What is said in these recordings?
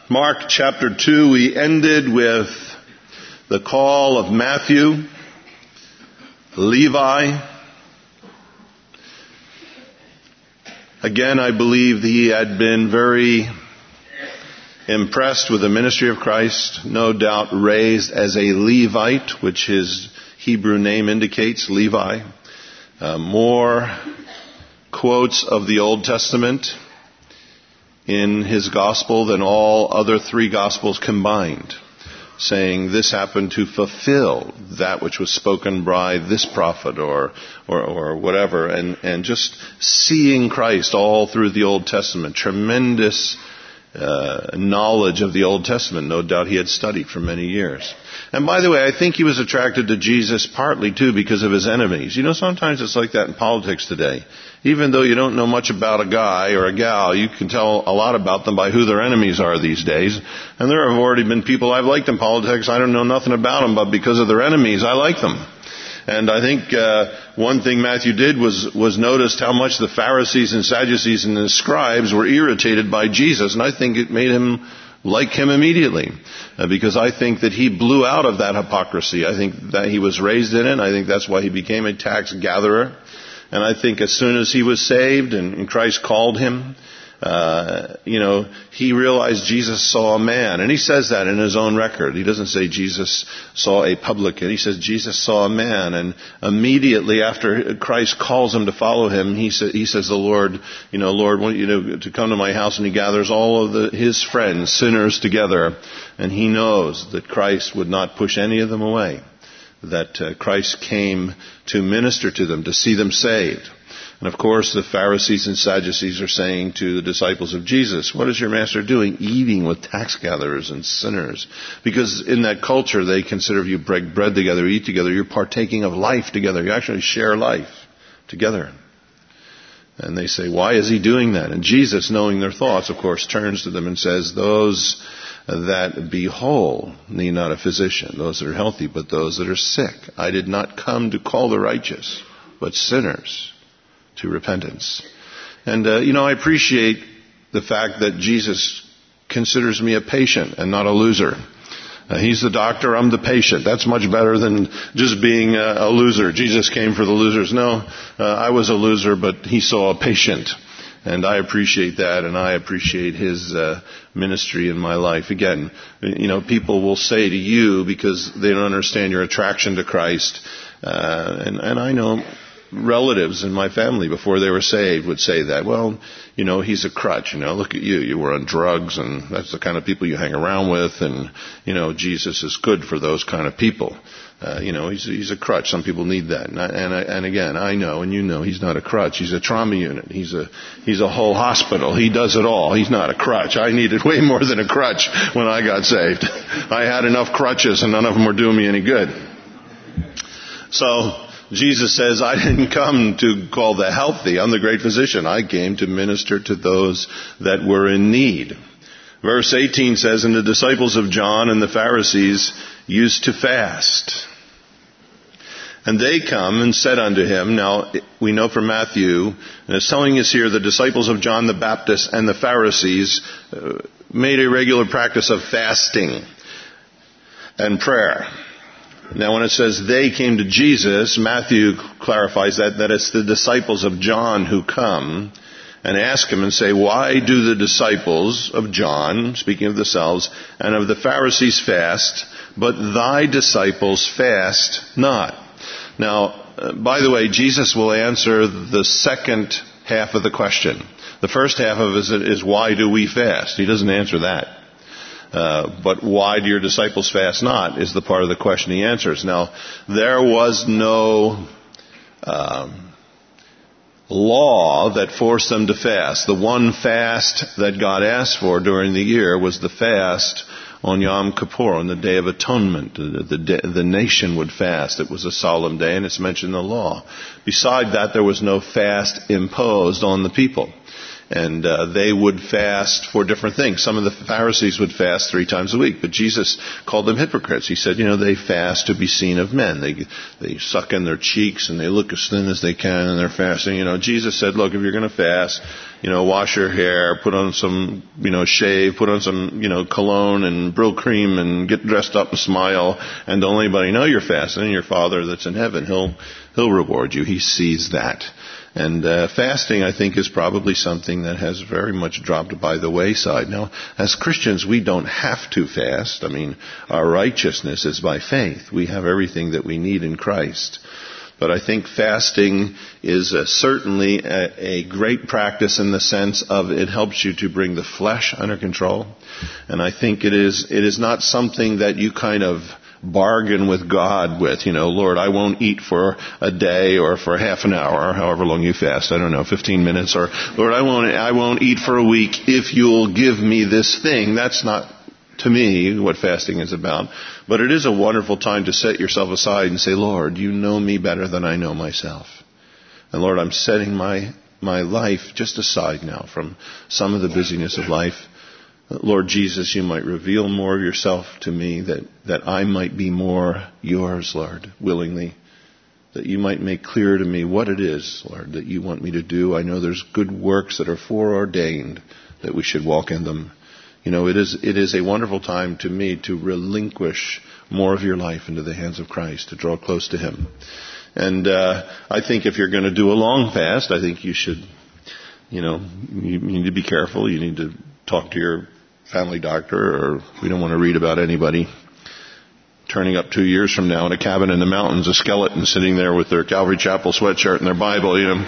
Mark chapter 2, we ended with the call of Matthew, Levi. Again, I believe he had been very impressed with the ministry of Christ, no doubt raised as a Levite, which his Hebrew name indicates, Levi. More quotes of the Old Testament in his gospel than all other three gospels combined, saying this happened to fulfill that which was spoken by this prophet or whatever, and just seeing Christ all through the Old Testament. Tremendous knowledge of the Old Testament. No doubt he had studied for many years. And by the way, I think he was attracted to Jesus partly too because of his enemies. You know, sometimes it's like that in politics today. Even though you don't know much about a guy or a gal, you can tell a lot about them by who their enemies are these days. And there have already been people I've liked in politics. I don't know nothing about them, but because of their enemies, I like them. And I think one thing Matthew did was noticed how much the Pharisees and Sadducees and the scribes were irritated by Jesus. And I think it made him like him immediately. Because I think that he blew out of that hypocrisy. I think that he was raised in it. I think that's why he became a tax gatherer. And I think as soon as he was saved and Christ called him, he realized Jesus saw a man. And he says that in his own record. He doesn't say Jesus saw a publican. He says Jesus saw a man. And immediately after Christ calls him to follow him, he says the Lord, Lord, want you to come to my house. And he gathers all of his friends, sinners, together. And he knows that Christ would not push any of them away. That Christ came to minister to them, to see them saved. And of course, the Pharisees and Sadducees are saying to the disciples of Jesus, what is your master doing, eating with tax gatherers and sinners? Because in that culture, they consider if you break bread together, eat together, you're partaking of life together. You actually share life together. And they say, why is he doing that? And Jesus, knowing their thoughts, of course, turns to them and says, those that be whole need not a physician, those that are healthy, but those that are sick. I did not come to call the righteous, but sinners to repentance. And, I appreciate the fact that Jesus considers me a patient and not a loser. He's the doctor, I'm the patient. That's much better than just being a loser. Jesus came for the losers. No, I was a loser, but he saw a patient. And I appreciate that, and I appreciate his ministry in my life. Again, people will say to you, because they don't understand your attraction to Christ, and I know relatives in my family before they were saved would say that, well, he's a crutch, look at you. You were on drugs, and that's the kind of people you hang around with, and, Jesus is good for those kind of people. He's a crutch. Some people need that. And again, I know, and he's not a crutch. He's a trauma unit. He's a whole hospital. He does it all. He's not a crutch. I needed way more than a crutch when I got saved. I had enough crutches, and none of them were doing me any good. So, Jesus says, I didn't come to call the healthy. I'm the great physician. I came to minister to those that were in need. Verse 18 says, and the disciples of John and the Pharisees used to fast. And they come and said unto him, now we know from Matthew, and it's telling us here, the disciples of John the Baptist and the Pharisees made a regular practice of fasting and prayer. Now when it says they came to Jesus, Matthew clarifies that it's the disciples of John who come and ask him and say, why do the disciples of John, speaking of themselves, and of the Pharisees fast, but thy disciples fast not? Now, by the way, Jesus will answer the second half of the question. The first half of it is why do we fast? He doesn't answer that. But why do your disciples fast not is the part of the question he answers. Now, there was no law that forced them to fast. The one fast that God asked for during the year was the fast on Yom Kippur, on the Day of Atonement. The nation would fast. It was a solemn day, and it's mentioned in the law. Beside that, there was no fast imposed on the people. And they would fast for different things. Some of the Pharisees would fast 3 times a week, but Jesus called them hypocrites. He said, they fast to be seen of men. They suck in their cheeks and they look as thin as they can and they're fasting. Jesus said, look, if you're going to fast, wash your hair, put on some, shave, put on some, cologne and Brill cream and get dressed up and smile, and don't let anybody know you're fasting. Your Father that's in heaven, He'll reward you. He sees that. And fasting, I think, is probably something that has very much dropped by the wayside. Now, as Christians, we don't have to fast. Our righteousness is by faith. We have everything that we need in Christ. But I think fasting is certainly a great practice in the sense of it helps you to bring the flesh under control. And I think it is not something that you kind of bargain with God with, Lord, I won't eat for a day or for half an hour, or however long you fast, 15 minutes, or Lord, I won't eat for a week if you'll give me this thing. That's not, to me, what fasting is about. But it is a wonderful time to set yourself aside and say, Lord, you know me better than I know myself. And Lord, I'm setting my life just aside now from some of the busyness of life. Lord Jesus, you might reveal more of yourself to me, that I might be more yours, Lord, willingly. That you might make clear to me what it is, Lord, that you want me to do. I know there's good works that are foreordained, that we should walk in them. It is a wonderful time to me to relinquish more of your life into the hands of Christ, to draw close to Him. And I think if you're going to do a long fast, I think you should, you need to be careful. You need to talk to your family doctor, or we don't want to read about anybody turning up 2 years from now in a cabin in the mountains, a skeleton sitting there with their Calvary Chapel sweatshirt and their Bible.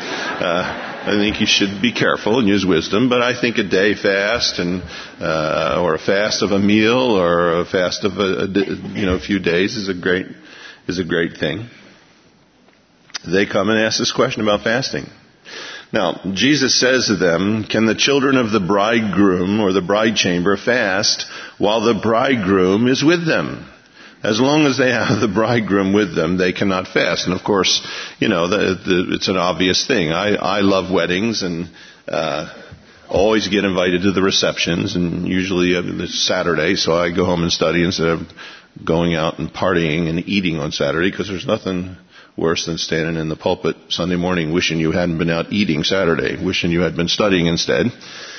I think you should be careful and use wisdom. But I think a day fast and or a fast of a meal or a fast of a few days is a great thing. They come and ask this question about fasting. Now, Jesus says to them, can the children of the bridegroom or the bride chamber fast while the bridegroom is with them? As long as they have the bridegroom with them, they cannot fast. And of course, it's an obvious thing. I love weddings and always get invited to the receptions. And usually it's Saturday, so I go home and study instead of going out and partying and eating on Saturday, because there's nothing worse than standing in the pulpit Sunday morning wishing you hadn't been out eating Saturday, wishing you had been studying instead.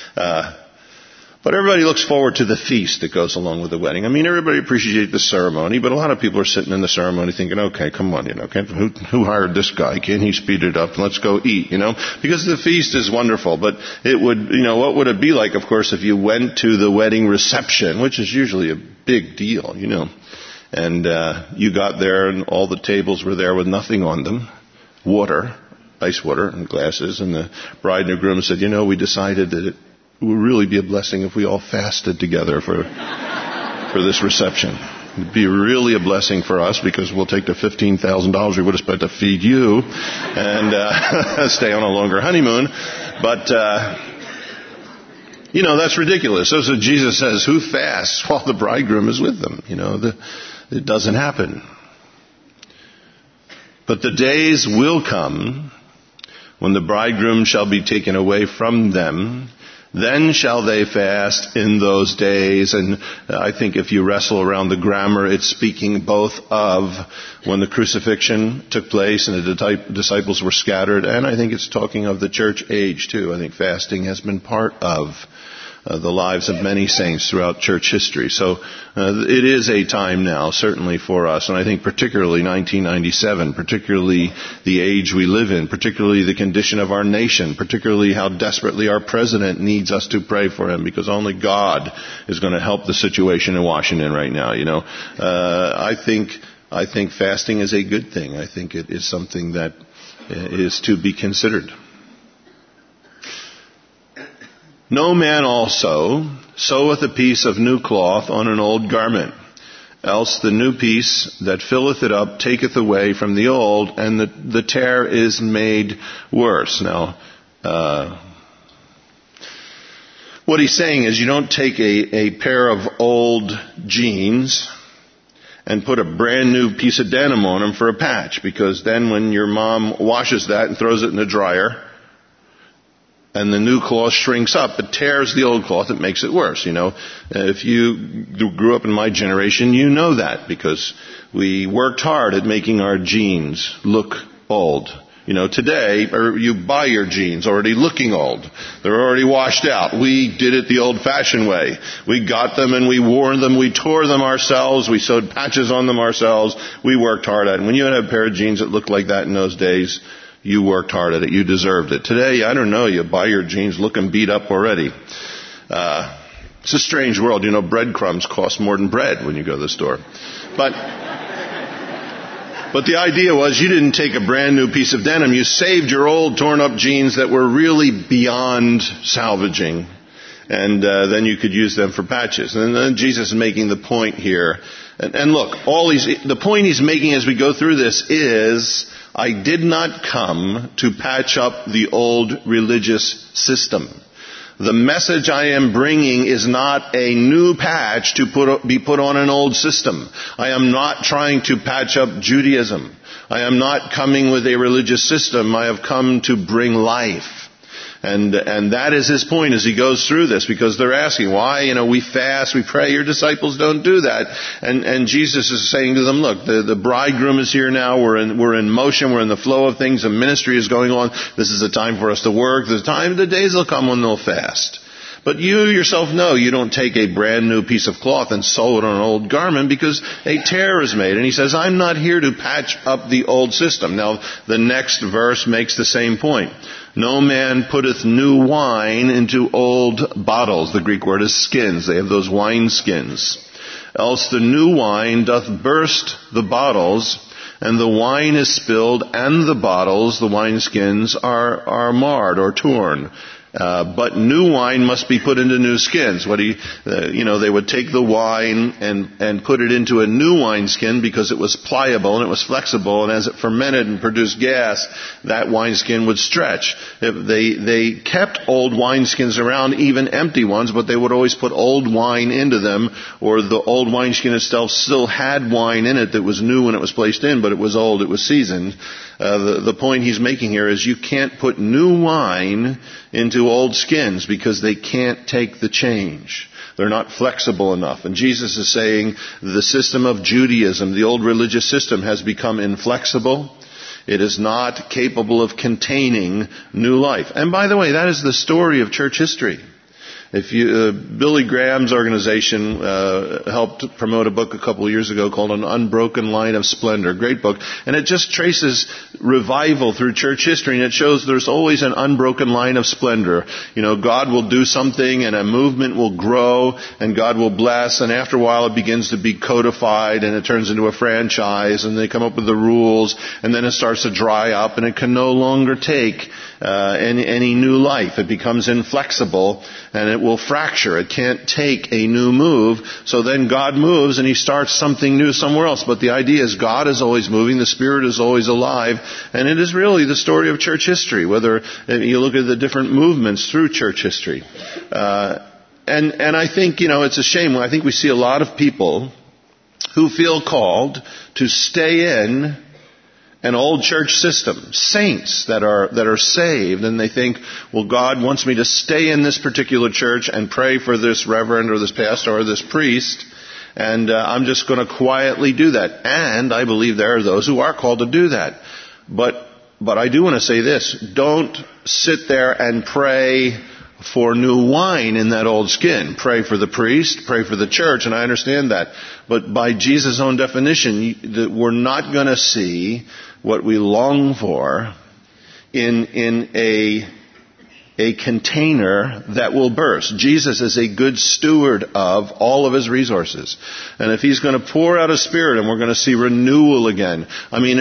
But everybody looks forward to the feast that goes along with the wedding. Everybody appreciates the ceremony, but a lot of people are sitting in the ceremony thinking, okay, come on, who hired this guy? Can't he speed it up? Let's go eat, because the feast is wonderful. But it would, what would it be like, of course, if you went to the wedding reception, which is usually a big deal, and you got there and all the tables were there with nothing on them, water, ice water and glasses, and the bride and the groom said, we decided that it would really be a blessing if we all fasted together for this reception. It'd be really a blessing for us, because we'll take the $15,000 we would have spent to feed you and stay on a longer honeymoon. But that's ridiculous. So Jesus says, who fasts while the bridegroom is with them? It doesn't happen. But the days will come when the bridegroom shall be taken away from them. Then shall they fast in those days. And I think if you wrestle around the grammar, it's speaking both of when the crucifixion took place and the disciples were scattered, and I think it's talking of the church age too. I think fasting has been part of the lives of many saints throughout church history. So it is a time now, certainly for us, and I think particularly 1997, particularly the age we live in, particularly the condition of our nation, particularly how desperately our president needs us to pray for him, because only God is going to help the situation in Washington right now. I think fasting is a good thing. I think it is something that is to be considered. No man also seweth a piece of new cloth on an old garment, else the new piece that filleth it up taketh away from the old, and the tear is made worse. Now, what he's saying is you don't take a pair of old jeans and put a brand new piece of denim on them for a patch, because then when your mom washes that and throws it in the dryer, and the new cloth shrinks up. It tears the old cloth. It makes it worse. If you grew up in my generation, you know that because we worked hard at making our jeans look old. Today, or you buy your jeans already looking old. They're already washed out. We did it the old-fashioned way. We got them and we wore them. We tore them ourselves. We sewed patches on them ourselves. We worked hard at it. When you had a pair of jeans that looked like that in those days, you worked hard at it. You deserved it. Today, I don't know, you buy your jeans looking beat up already. It's a strange world. Breadcrumbs cost more than bread when you go to the store. But the idea was you didn't take a brand new piece of denim. You saved your old torn up jeans that were really beyond salvaging. And then you could use them for patches. And then Jesus is making the point here. And look, the point he's making as we go through this is, I did not come to patch up the old religious system. The message I am bringing is not a new patch to be put on an old system. I am not trying to patch up Judaism. I am not coming with a religious system. I have come to bring life. And that is his point as he goes through this, because they're asking why, we fast, we pray, your disciples don't do that. And Jesus is saying to them, look, the bridegroom is here now, we're in motion, we're in the flow of things, the ministry is going on, this is the time for us to work, the days will come when they'll fast. But you yourself know you don't take a brand new piece of cloth and sew it on an old garment because a tear is made. And he says, I'm not here to patch up the old system. Now, the next verse makes the same point. No man putteth new wine into old bottles. The Greek word is skins. They have those wine skins. Else the new wine doth burst the bottles, and the wine is spilled, and the bottles, the wineskins, are marred or torn. But new wine must be put into new skins. They would take the wine and put it into a new wineskin because it was pliable and it was flexible, and as it fermented and produced gas, that wineskin would stretch. They kept old wineskins around, even empty ones, but they would always put old wine into them, or the old wineskin itself still had wine in it that was new when it was placed in, but it was old, it was seasoned. The point he's making here is you can't put new wine into old skins because they can't take the change. They're not flexible enough. And Jesus is saying the system of Judaism, the old religious system, has become inflexible. It is not capable of containing new life. And by the way, that is the story of church history. Billy Graham's organization helped promote a book a couple of years ago called An Unbroken Line of Splendor. Great book. And it just traces revival through church history, and it shows there's always an unbroken line of splendor. God will do something and a movement will grow and God will bless, and after a while it begins to be codified and it turns into a franchise, and they come up with the rules, and then it starts to dry up and it can no longer take any new life. It becomes inflexible and it will fracture. It can't take a new move. So then God moves and he starts something new somewhere else. But the idea is God is always moving. The Spirit is always alive. And it is really the story of church history, whether you look at the different movements through church history. And I think, it's a shame. I think we see a lot of people who feel called to stay in an old church system, saints that are saved, and they think, well, God wants me to stay in this particular church and pray for this reverend or this pastor or this priest, and I'm just going to quietly do that. And I believe there are those who are called to do that. But I do want to say this: don't sit there and pray for new wine in that old skin. Pray for the priest, pray for the church, and I understand that. But by Jesus' own definition, we're not going to see what we long for in a container that will burst. Jesus is a good steward of all of his resources. And if he's going to pour out his Spirit and we're going to see renewal again. I mean,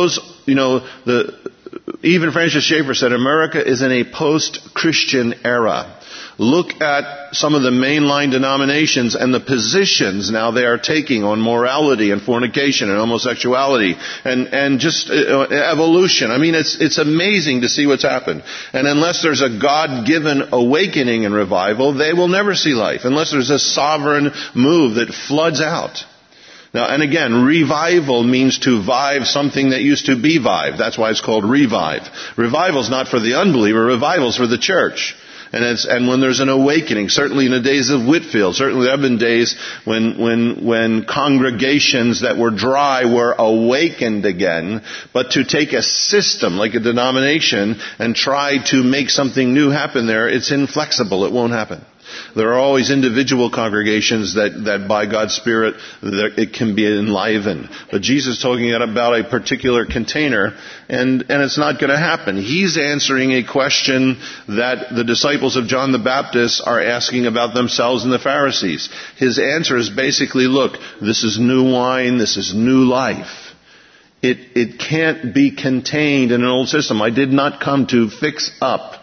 even Francis Schaeffer said America is in a post-Christian era. Look at some of the mainline denominations and the positions now they are taking on morality and fornication and homosexuality and just evolution. I mean, it's amazing to see what's happened. And unless there's a God-given awakening and revival, they will never see life. Unless there's a sovereign move that floods out. Now, and again, revival means to vive something that used to be vived. That's why it's called revive. Revival's not for the unbeliever, revival's for the church. And when there's an awakening, certainly in the days of Whitefield, certainly there have been days when congregations that were dry were awakened again, but to take a system like a denomination and try to make something new happen there, it's inflexible. It won't happen. There are always individual congregations that by God's Spirit, it can be enlivened. But Jesus is talking about a particular container, and it's not going to happen. He's answering a question that the disciples of John the Baptist are asking about themselves and the Pharisees. His answer is basically, look, this is new wine, this is new life. It can't be contained in an old system. I did not come to fix up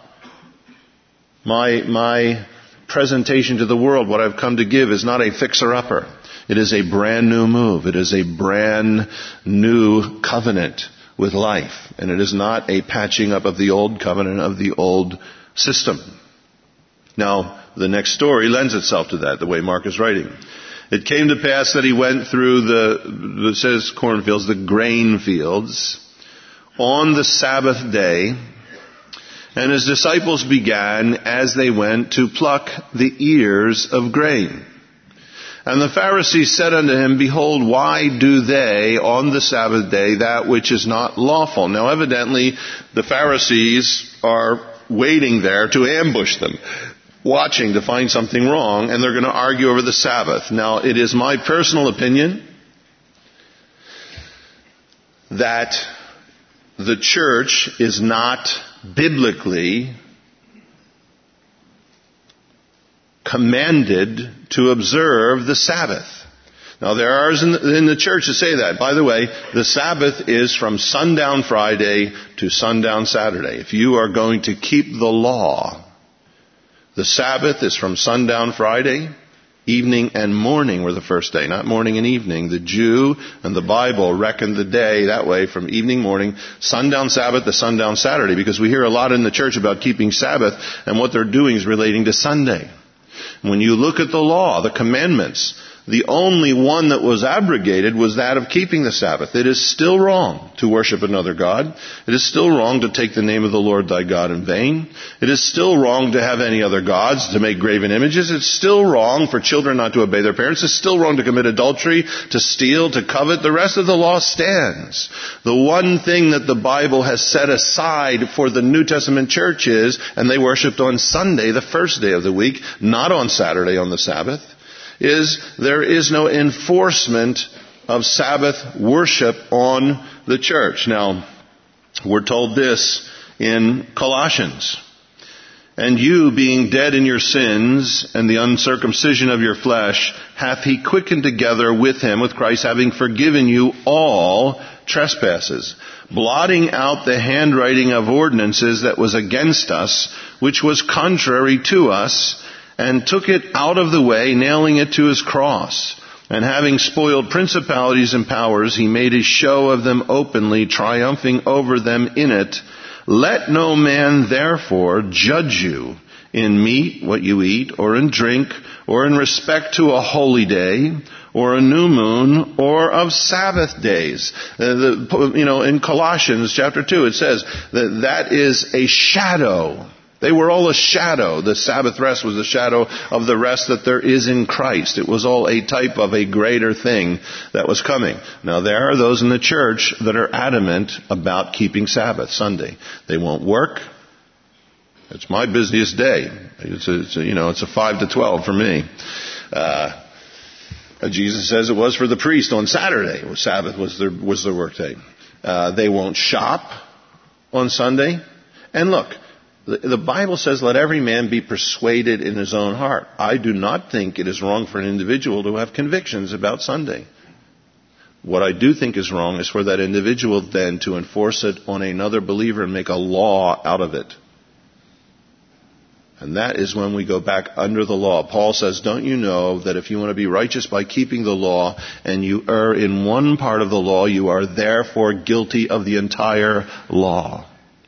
my presentation to the world. What I've come to give is not a fixer-upper. It is a brand new move. It is a brand new covenant with life. And it is not a patching up of the old covenant of the old system. Now, the next story lends itself to that, the way Mark is writing. It came to pass that he went through it says cornfields, the grain fields, on the Sabbath day. And his disciples began, as they went, to pluck the ears of grain. And the Pharisees said unto him, Behold, why do they on the Sabbath day that which is not lawful? Now evidently, the Pharisees are waiting there to ambush them, watching to find something wrong, and they're going to argue over the Sabbath. Now, it is my personal opinion that the church is not biblically commanded to observe the Sabbath. Now there are in the church that say that. By the way, the Sabbath is from sundown Friday to sundown Saturday. If you are going to keep the law, the Sabbath is from sundown Friday. Evening and morning were the first day, not morning and evening. The Jew and the Bible reckoned the day that way, from evening, morning, sundown Sabbath to sundown Saturday, because we hear a lot in the church about keeping Sabbath, and what they're doing is relating to Sunday. When you look at the law, the commandments, the only one that was abrogated was that of keeping the Sabbath. It is still wrong to worship another God. It is still wrong to take the name of the Lord thy God in vain. It is still wrong to have any other gods, to make graven images. It's still wrong for children not to obey their parents. It's still wrong to commit adultery, to steal, to covet. The rest of the law stands. The one thing that the Bible has set aside for the New Testament church is, and they worshiped on Sunday, the first day of the week, not on Saturday on the Sabbath, is there is no enforcement of Sabbath worship on the church. Now, we're told this in Colossians. And you, being dead in your sins and the uncircumcision of your flesh, hath he quickened together with him, with Christ, having forgiven you all trespasses, blotting out the handwriting of ordinances that was against us, which was contrary to us, and took it out of the way, nailing it to his cross. And having spoiled principalities and powers, he made a show of them openly, triumphing over them in it. Let no man therefore judge you in meat, what you eat, or in drink, or in respect to a holy day, or a new moon, or of Sabbath days. In Colossians chapter 2 it says that is a shadow. They were all a shadow. The Sabbath rest was a shadow of the rest that there is in Christ. It was all a type of a greater thing that was coming. Now there are those in the church that are adamant about keeping Sabbath, Sunday. They won't work. It's my busiest day. It's a 5 to 12 for me. Jesus says it was for the priest on Saturday. Sabbath was their work day. They won't shop on Sunday. And look, the Bible says, let every man be persuaded in his own heart. I do not think it is wrong for an individual to have convictions about Sunday. What I do think is wrong is for that individual then to enforce it on another believer and make a law out of it. And that is when we go back under the law. Paul says, don't you know that if you want to be righteous by keeping the law and you err in one part of the law, you are therefore guilty of the entire law.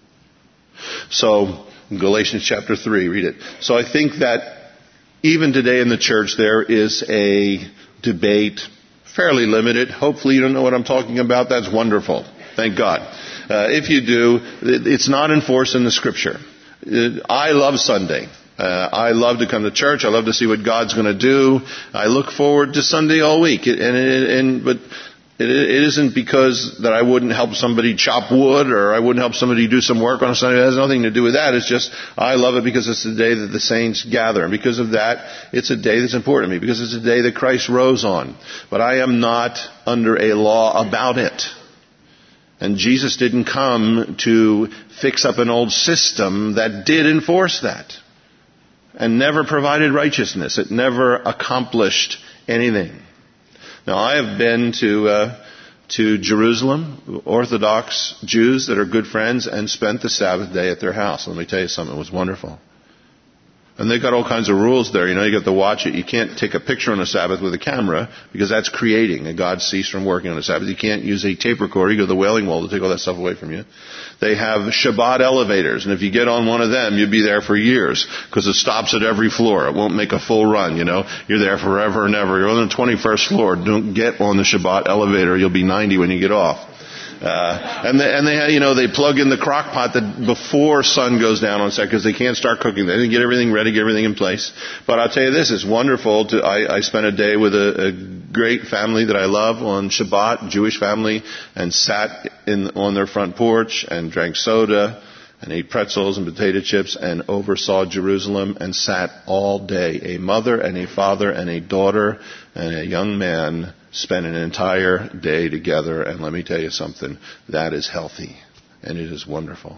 So, Galatians chapter 3, read it. So I think that even today in the church there is a debate, fairly limited. Hopefully you don't know what I'm talking about. That's wonderful. Thank God. If you do, it's not enforced in the Scripture. I love Sunday. I love to come to church. I love to see what God's going to do. I look forward to Sunday all week. But it isn't because that I wouldn't help somebody chop wood or I wouldn't help somebody do some work on a Sunday. It has nothing to do with that. It's just I love it because it's the day that the saints gather. And because of that, it's a day that's important to me because it's a day that Christ rose on. But I am not under a law about it. And Jesus didn't come to fix up an old system that did enforce that and never provided righteousness. It never accomplished anything. Now, I have been to Jerusalem, Orthodox Jews that are good friends, and spent the Sabbath day at their house. Let me tell you something. It was wonderful. And they've got all kinds of rules there. You know, you got to watch it. You can't take a picture on a Sabbath with a camera because that's creating, and God ceased from working on a Sabbath. You can't use a tape recorder. You go to the Wailing Wall to take all that stuff away from you. They have Shabbat elevators, and if you get on one of them, you'll be there for years because it stops at every floor. It won't make a full run, you know. You're there forever and ever. You're on the 21st floor. Don't get on the Shabbat elevator. You'll be 90 when you get off. And they plug in the crock pot that before sun goes down on Saturday because they can't start cooking. They didn't get everything ready, get everything in place. But I'll tell you this, it's wonderful I spent a day with a great family that I love on Shabbat, Jewish family, and sat on their front porch and drank soda and ate pretzels and potato chips and oversaw Jerusalem and sat all day. A mother and a father and a daughter and a young man spent an entire day together, and let me tell you something, that is healthy, and it is wonderful.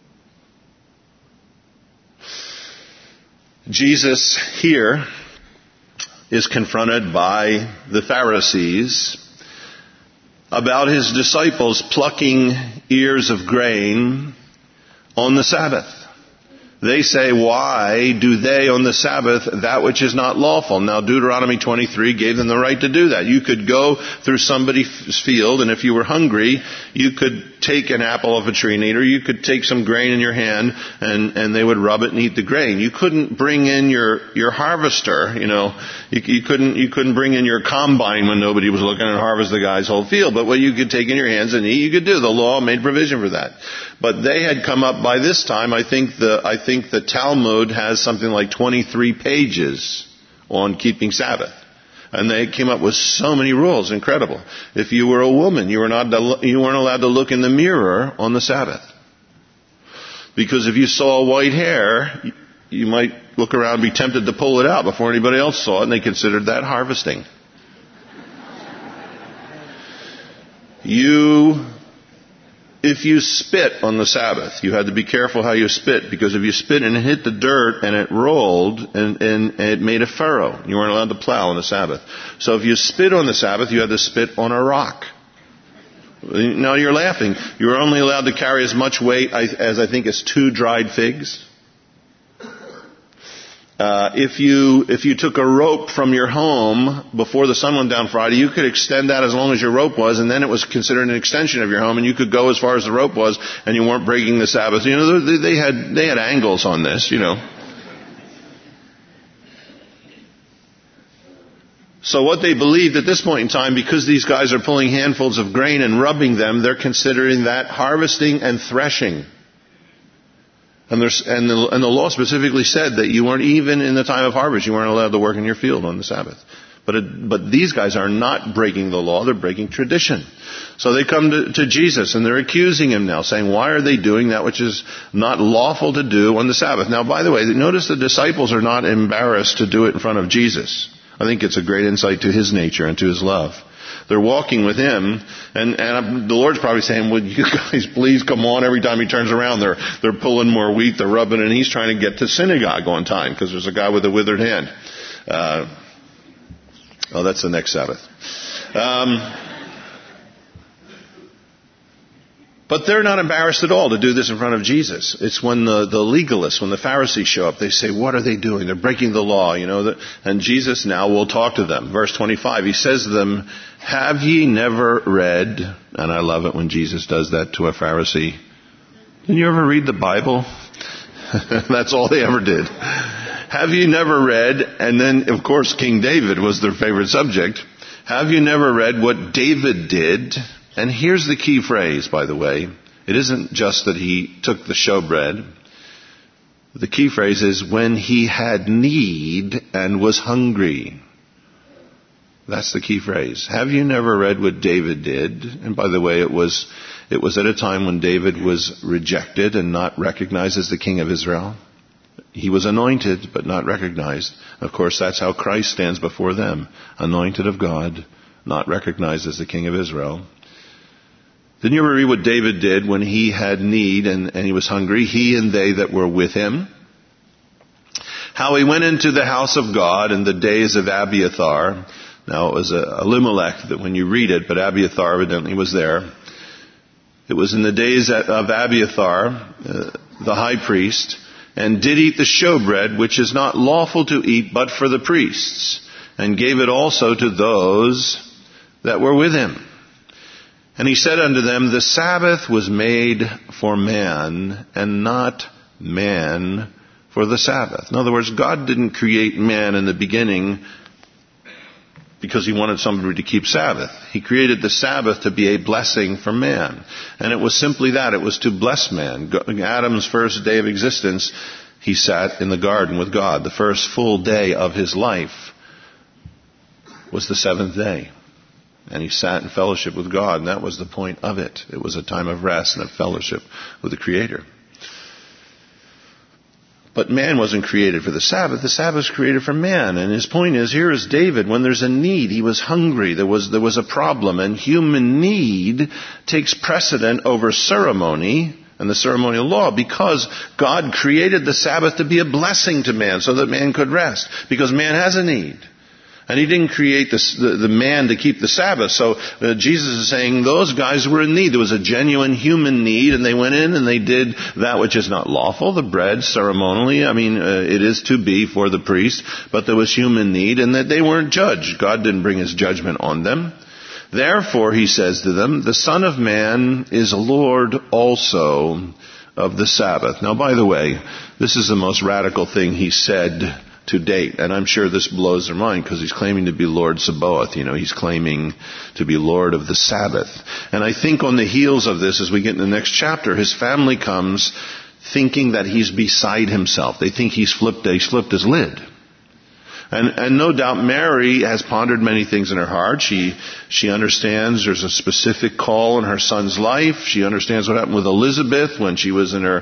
Jesus here is confronted by the Pharisees about his disciples plucking ears of grain on the Sabbath. They say, why do they on the Sabbath that which is not lawful? Now, Deuteronomy 23 gave them the right to do that. You could go through somebody's field, and if you were hungry, you could take an apple off a tree and eat, or you could take some grain in your hand, and they would rub it and eat the grain. You couldn't bring in your harvester, you know. You couldn't bring in your combine when nobody was looking and harvest the guy's whole field. But what you could take in your hands and eat, you could do. The law made provision for that. But they had come up by this time. I think the Talmud has something like 23 pages on keeping Sabbath. And they came up with so many rules. Incredible. If you were a woman, you weren't allowed to look in the mirror on the Sabbath. Because if you saw white hair, you might look around and be tempted to pull it out before anybody else saw it, and they considered that harvesting. If you spit on the Sabbath, you had to be careful how you spit, because if you spit and it hit the dirt and it rolled and it made a furrow, you weren't allowed to plow on the Sabbath. So if you spit on the Sabbath, you had to spit on a rock. Now you're laughing. You were only allowed to carry as much weight as I think is 2 dried figs. If you took a rope from your home before the sun went down Friday, you could extend that as long as your rope was, and then it was considered an extension of your home, and you could go as far as the rope was, and you weren't breaking the Sabbath. You know, they had angles on this, you know. So what they believed at this point in time, because these guys are pulling handfuls of grain and rubbing them, they're considering that harvesting and threshing. And the law specifically said that you weren't, even in the time of harvest, you weren't allowed to work in your field on the Sabbath. But these guys are not breaking the law, they're breaking tradition. So they come to Jesus and they're accusing him now, saying, why are they doing that which is not lawful to do on the Sabbath? Now, by the way, notice the disciples are not embarrassed to do it in front of Jesus. I think it's a great insight to his nature and to his love. They're walking with him, and the Lord's probably saying, would you guys please come on? Every time he turns around, they're pulling more wheat, they're rubbing, and he's trying to get to synagogue on time, because there's a guy with a withered hand. That's the next Sabbath. But they're not embarrassed at all to do this in front of Jesus. It's when the legalists, when the Pharisees show up, they say, what are they doing? They're breaking the law, you know. And Jesus now will talk to them. Verse 25, he says to them, have ye never read, and I love it when Jesus does that to a Pharisee. Did you ever read the Bible? That's all they ever did. Have ye never read, and then of course King David was their favorite subject. Have you never read what David did? And here's the key phrase, by the way. It isn't just that he took the showbread. The key phrase is when he had need and was hungry. That's the key phrase. Have you never read what David did? And by the way, it was at a time when David was rejected and not recognized as the king of Israel. He was anointed, but not recognized. Of course, that's how Christ stands before them. Anointed of God, not recognized as the king of Israel. Didn't you ever read what David did when he had need and he was hungry? He and they that were with him. How he went into the house of God in the days of Abiathar. Now, it was Elimelech that when you read it, but Abiathar evidently was there. It was in the days of Abiathar, the high priest, and did eat the showbread, which is not lawful to eat but for the priests, and gave it also to those that were with him. And he said unto them, the Sabbath was made for man, and not man for the Sabbath. In other words, God didn't create man in the beginning because he wanted somebody to keep Sabbath. He created the Sabbath to be a blessing for man. And it was simply that. It was to bless man. Adam's first day of existence, he sat in the garden with God. The first full day of his life was the seventh day. And he sat in fellowship with God, and that was the point of it. It was a time of rest and of fellowship with the Creator. But man wasn't created for the Sabbath. The Sabbath was created for man. And his point is, here is David. When there's a need, he was hungry. There was a problem. And human need takes precedent over ceremony and the ceremonial law because God created the Sabbath to be a blessing to man so that man could rest. Because man has a need. And he didn't create the man to keep the Sabbath. So Jesus is saying those guys were in need. There was a genuine human need, and they went in and they did that which is not lawful, the bread ceremonially. It is to be for the priest, but there was human need, and that they weren't judged. God didn't bring his judgment on them. Therefore, he says to them, the Son of Man is Lord also of the Sabbath. Now, by the way, this is the most radical thing he said to date. And I'm sure this blows their mind because he's claiming to be Lord Sabaoth. He's claiming to be Lord of the Sabbath. And I think on the heels of this, as we get in the next chapter, his family comes thinking that he's beside himself. They think he's flipped his lid. And no doubt Mary has pondered many things in her heart. She understands there's a specific call in her son's life. She understands what happened with Elizabeth when she was in her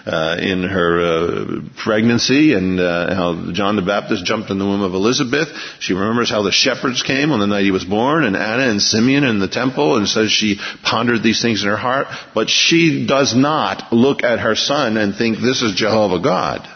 pregnancy, and how John the Baptist jumped in the womb of Elizabeth. She remembers how the shepherds came on the night he was born, and Anna and Simeon in the temple, and says she pondered these things in her heart. But she does not look at her son and think this is Jehovah God.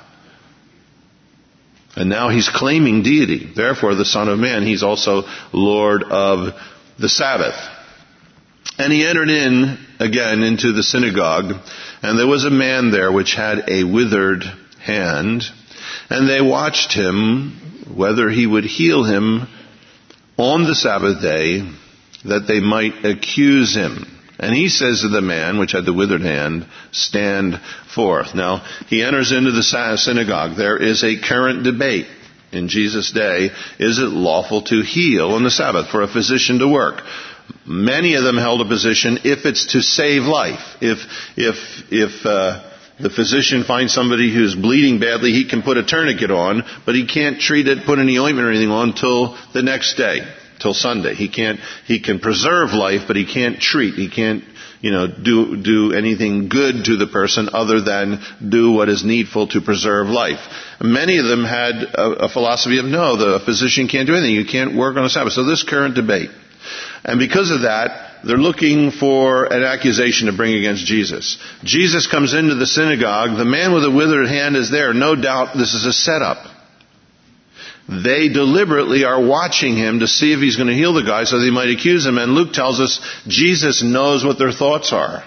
And now he's claiming deity. Therefore, the Son of Man, he's also Lord of the Sabbath. And he entered in again into the synagogue, and there was a man there which had a withered hand, and they watched him whether he would heal him on the Sabbath day, that they might accuse him. And he says to the man which had the withered hand, stand forth. Now, he enters into the synagogue. There is a current debate in Jesus' day. Is it lawful to heal on the Sabbath for a physician to work? Many of them held a position if it's to save life. If the physician finds somebody who's bleeding badly, he can put a tourniquet on, but he can't treat it, put any ointment or anything on till the next day. Till Sunday. He can preserve life, but he can't treat. He can't, do anything good to the person other than do what is needful to preserve life. Many of them had a philosophy of no, the physician can't do anything. You can't work on a Sabbath. So this current debate. And because of that, they're looking for an accusation to bring against Jesus. Jesus comes into the synagogue. The man with the withered hand is there. No doubt this is a setup. They deliberately are watching him to see if he's going to heal the guy so they might accuse him. And Luke tells us Jesus knows what their thoughts are.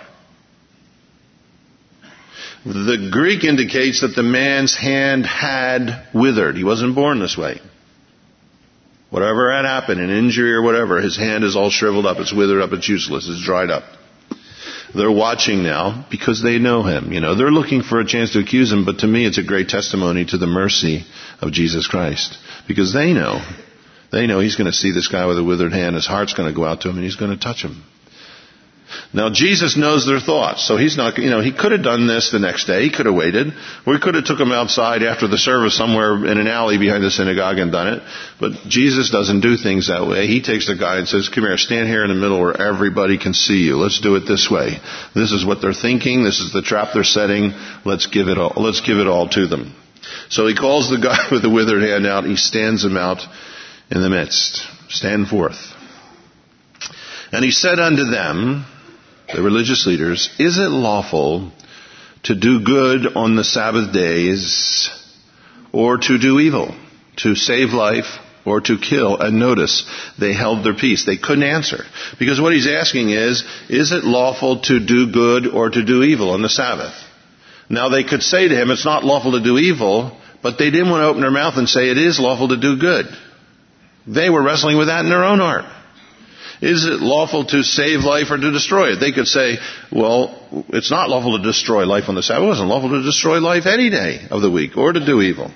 The Greek indicates that the man's hand had withered. He wasn't born this way. Whatever had happened, an injury or whatever, his hand is all shriveled up. It's withered up. It's useless. It's dried up. They're watching now because they know him. They're looking for a chance to accuse him. But to me, it's a great testimony to the mercy of Jesus Christ. Because they know They know he's going to see this guy with a withered hand. His heart's going to go out to him and he's going to touch him. Now, Jesus knows their thoughts, so he's not, he could have done this the next day. He could have waited. Or he could have took him outside after the service somewhere in an alley behind the synagogue and done it. But Jesus doesn't do things that way. He takes the guy and says, come here, stand here in the middle where everybody can see you. Let's do it this way. This is what they're thinking. This is the trap they're setting. Let's give it all to them. So he calls the guy with the withered hand out. He stands him out in the midst. Stand forth. And he said unto them, the religious leaders, is it lawful to do good on the Sabbath days or to do evil, to save life or to kill? And notice, they held their peace. They couldn't answer. Because what he's asking is it lawful to do good or to do evil on the Sabbath? Now they could say to him, it's not lawful to do evil, but they didn't want to open their mouth and say it is lawful to do good. They were wrestling with that in their own heart. Is it lawful to save life or to destroy it? They could say, well, it's not lawful to destroy life on the Sabbath. It wasn't lawful to destroy life any day of the week or to do evil.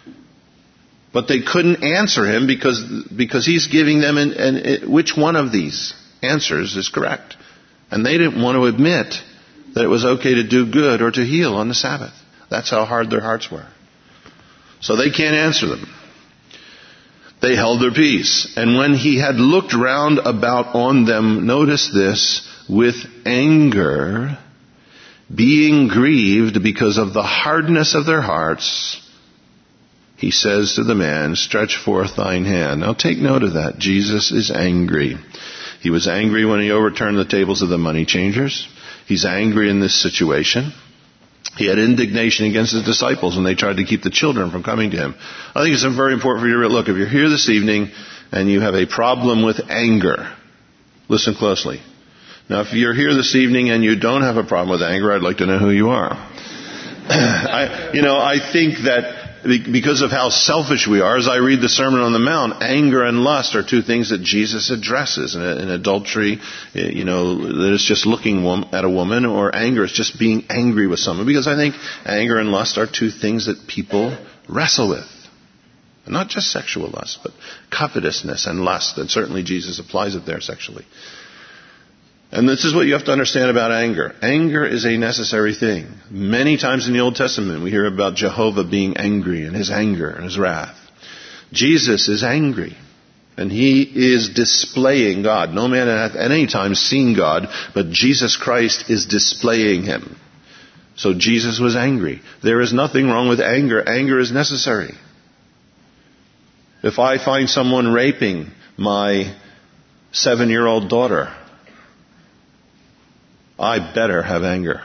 But they couldn't answer him because he's giving them which one of these answers is correct. And they didn't want to admit that it was okay to do good or to heal on the Sabbath. That's how hard their hearts were. So they can't answer them. They held their peace. And when he had looked round about on them, notice this, with anger, being grieved because of the hardness of their hearts, he says to the man, stretch forth thine hand. Now take note of that. Jesus is angry. He was angry when he overturned the tables of the money changers. He's angry in this situation. He had indignation against his disciples when they tried to keep the children from coming to him. I think it's very important for you to look. If you're here this evening and you have a problem with anger, listen closely. Now, if you're here this evening and you don't have a problem with anger, I'd like to know who you are. I think that because of how selfish we are, as I read the Sermon on the Mount, anger and lust are two things that Jesus addresses. In adultery, that it's just looking at a woman, or anger is just being angry with someone. Because I think anger and lust are two things that people wrestle with. Not just sexual lust, but covetousness and lust. And certainly Jesus applies it there sexually. And this is what you have to understand about anger. Anger is a necessary thing. Many times in the Old Testament we hear about Jehovah being angry and his anger and his wrath. Jesus is angry. And he is displaying God. No man hath at any time seen God, but Jesus Christ is displaying him. So Jesus was angry. There is nothing wrong with anger. Anger is necessary. If I find someone raping my 7-year-old daughter, I better have anger.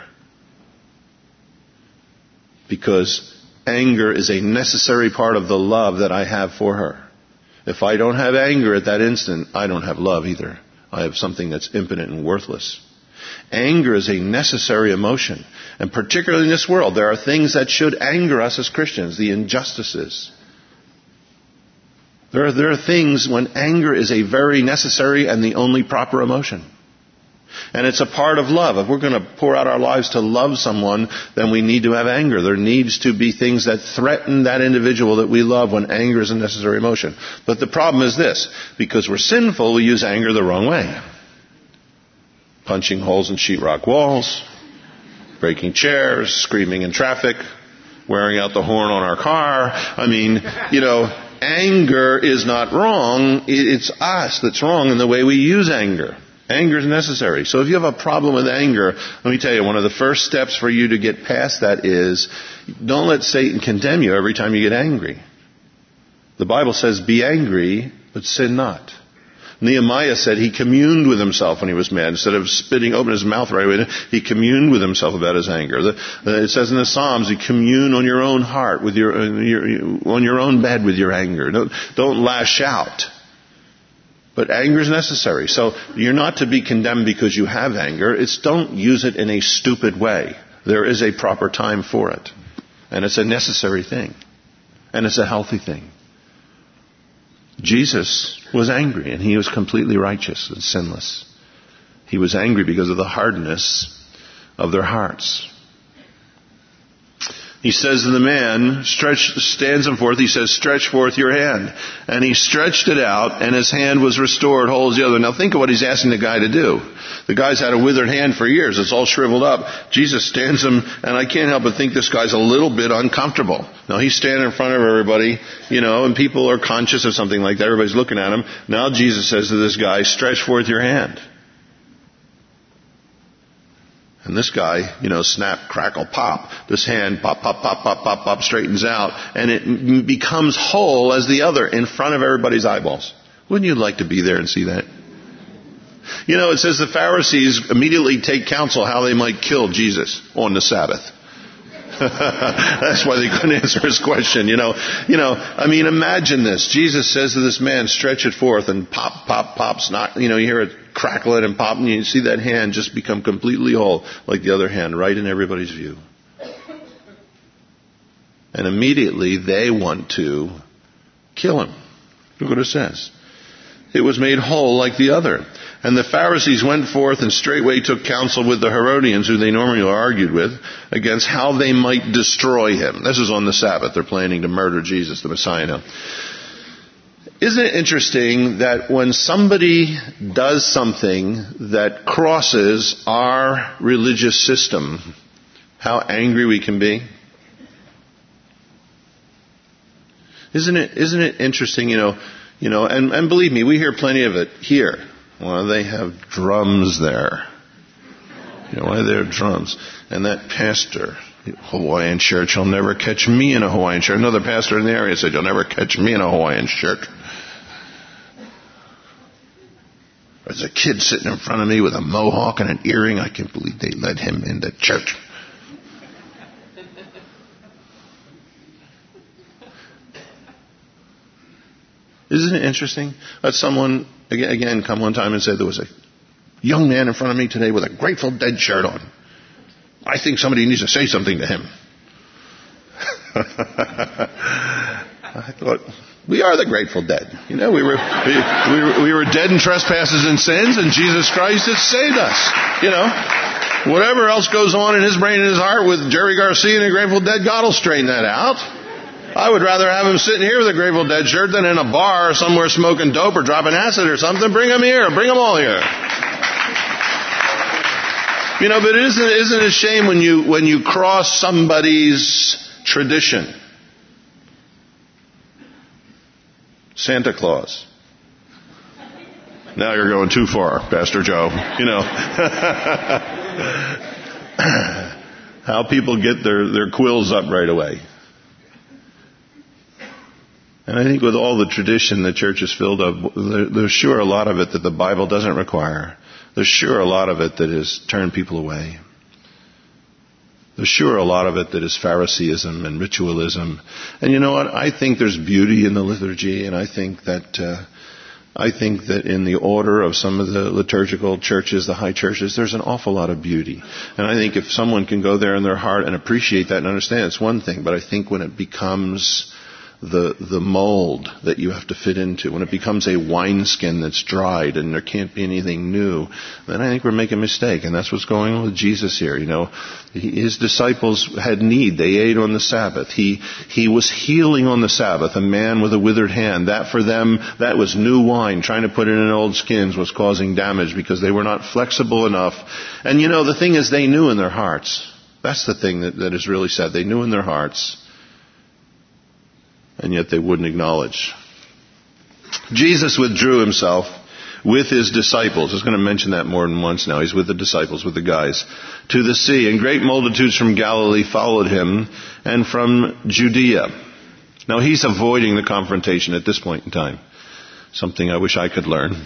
Because anger is a necessary part of the love that I have for her. If I don't have anger at that instant, I don't have love either. I have something that's impotent and worthless. Anger is a necessary emotion. And particularly in this world, there are things that should anger us as Christians. The injustices. There are things when anger is a very necessary and the only proper emotion. And it's a part of love. If we're going to pour out our lives to love someone, then we need to have anger. There needs to be things that threaten that individual that we love when anger is a necessary emotion. But the problem is this. Because we're sinful, we use anger the wrong way. Punching holes in sheetrock walls, breaking chairs, screaming in traffic, wearing out the horn on our car. Anger is not wrong. It's us that's wrong in the way we use anger. Anger is necessary. So if you have a problem with anger, let me tell you, one of the first steps for you to get past that is don't let Satan condemn you every time you get angry. The Bible says, be angry, but sin not. Nehemiah said he communed with himself when he was mad. Instead of open his mouth right away, he communed with himself about his anger. It says in the Psalms, you commune on your own heart, on your own bed with your anger. Don't lash out. But anger is necessary. So you're not to be condemned because you have anger. It's don't use it in a stupid way. There is a proper time for it. And it's a necessary thing. And it's a healthy thing. Jesus was angry, and he was completely righteous and sinless. He was angry because of the hardness of their hearts. He says to the man, stands him forth, he says, stretch forth your hand. And he stretched it out, and his hand was restored whole as the other. Now think of what he's asking the guy to do. The guy's had a withered hand for years. It's all shriveled up. Jesus stands him, and I can't help but think this guy's a little bit uncomfortable. Now he's standing in front of everybody, and people are conscious of something like that. Everybody's looking at him. Now Jesus says to this guy, stretch forth your hand. And this guy, snap, crackle, pop. This hand, pop, pop, pop, pop, pop, pop, straightens out. And it becomes whole as the other in front of everybody's eyeballs. Wouldn't you like to be there and see that? It says the Pharisees immediately take counsel how they might kill Jesus on the Sabbath. That's why they couldn't answer his question, imagine this. Jesus says to this man, stretch it forth, and pop, pop, pops, you hear it crackle it and pop, and you see that hand just become completely whole, like the other hand, right in everybody's view. And immediately they want to kill him. Look what it says. It was made whole like the other. And the Pharisees went forth and straightway took counsel with the Herodians, who they normally argued with, against how they might destroy him. This is on the Sabbath. They're planning to murder Jesus, the Messiah now. Isn't it interesting that when somebody does something that crosses our religious system, how angry we can be? Isn't it interesting, and believe me, we hear plenty of it here. Well, they have drums there. Why they have drums? And that pastor, Hawaiian shirt, you'll never catch me in a Hawaiian shirt. Another pastor in the area said, you'll never catch me in a Hawaiian shirt. There's a kid sitting in front of me with a mohawk and an earring. I can't believe they let him into church. Isn't it interesting that someone, again, come one time and said there was a young man in front of me today with a Grateful Dead shirt on. I think somebody needs to say something to him. I thought, we are the Grateful Dead. We were dead in trespasses and sins, and Jesus Christ has saved us. Whatever else goes on in his brain and his heart with Jerry Garcia and the Grateful Dead, God will straighten that out. I would rather have him sitting here with a Grateful Dead shirt than in a bar somewhere smoking dope or dropping acid or something. Bring him here. Bring them all here. But isn't it a shame when you cross somebody's tradition? Santa Claus. Now you're going too far, Pastor Joe. How people get their quills up right away. And I think with all the tradition the church is filled of, there's sure a lot of it that the Bible doesn't require. There's sure a lot of it that has turned people away. There's sure a lot of it that is Phariseeism and ritualism. And you know what? I think there's beauty in the liturgy, and I think that in the order of some of the liturgical churches, the high churches, there's an awful lot of beauty. And I think if someone can go there in their heart and appreciate that and understand, it's one thing. But I think when it becomes the mold that you have to fit into, when it becomes a wineskin that's dried and there can't be anything new, then I think we're making a mistake. And that's what's going on with Jesus here. His disciples had need. They ate on the Sabbath. He was healing on the Sabbath a man with a withered hand. That for them, that was new wine. Trying to put it in old skins was causing damage because they were not flexible enough. And the thing is, they knew in their hearts. That's the thing that is really sad. They knew in their hearts. And yet they wouldn't acknowledge. Jesus withdrew himself with his disciples. I was going to mention that more than once now. He's with the disciples, with the guys, to the sea. And great multitudes from Galilee followed him, and from Judea. Now he's avoiding the confrontation at this point in time. Something I wish I could learn.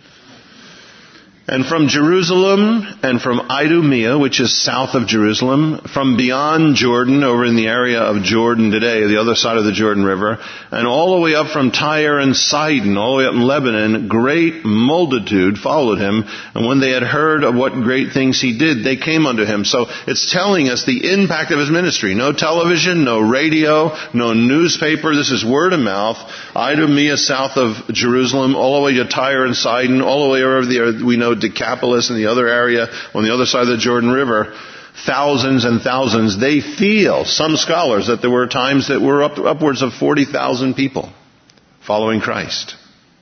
And from Jerusalem and from Idumea, which is south of Jerusalem, from beyond Jordan, over in the area of Jordan today, the other side of the Jordan River, and all the way up from Tyre and Sidon, all the way up in Lebanon, great multitude followed him. And when they had heard of what great things he did, they came unto him. So it's telling us the impact of his ministry. No television, no radio, no newspaper. This is word of mouth. Idumea, south of Jerusalem, all the way to Tyre and Sidon, all the way over there, we know Decapolis and the other area on the other side of the Jordan River. thousands and thousands. They feel, some scholars, that there were times that were upwards of 40,000 people following Christ.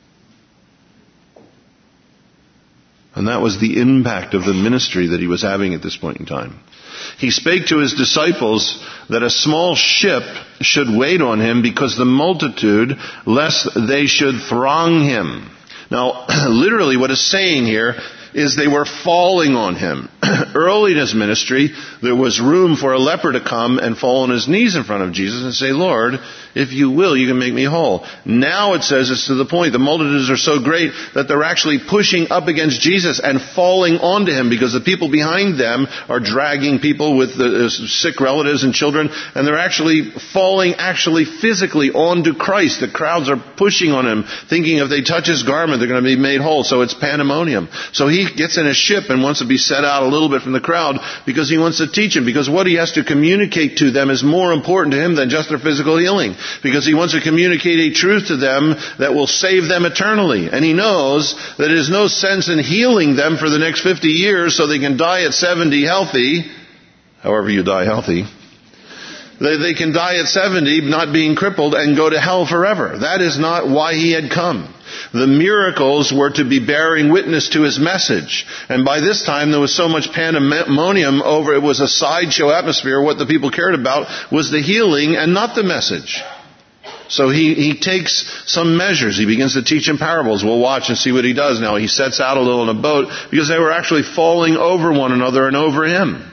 And that was the impact of the ministry that he was having at this point in time. He spake to his disciples that a small ship should wait on him because the multitude, lest they should throng him. Now, literally what it's saying here is they were falling on him. Early in his ministry, there was room for a leper to come and fall on his knees in front of Jesus and say, Lord, if you will, you can make me whole. Now it says it's to the point, the multitudes are so great that they're actually pushing up against Jesus and falling onto him because the people behind them are dragging people with sick relatives and children, and they're actually falling physically onto Christ. The crowds are pushing on him, thinking if they touch his garment, they're going to be made whole. So it's pandemonium. So he gets in a ship and wants to be set out a little bit from the crowd because he wants to teach them, because what he has to communicate to them is more important to him than just their physical healing, because he wants to communicate a truth to them that will save them eternally. And he knows that there's no sense in healing them for the next 50 years so they can die at 70 healthy, however you die healthy. They can die at 70 not being crippled and go to hell forever. That is not why he had come. The miracles were to be bearing witness to his message. And by this time there was so much pandemonium over, it was a sideshow atmosphere. What the people cared about was the healing and not the message. So he takes some measures. He begins to teach in parables. We'll watch and see what he does now. He sets out a little in a boat because they were actually falling over one another and over him.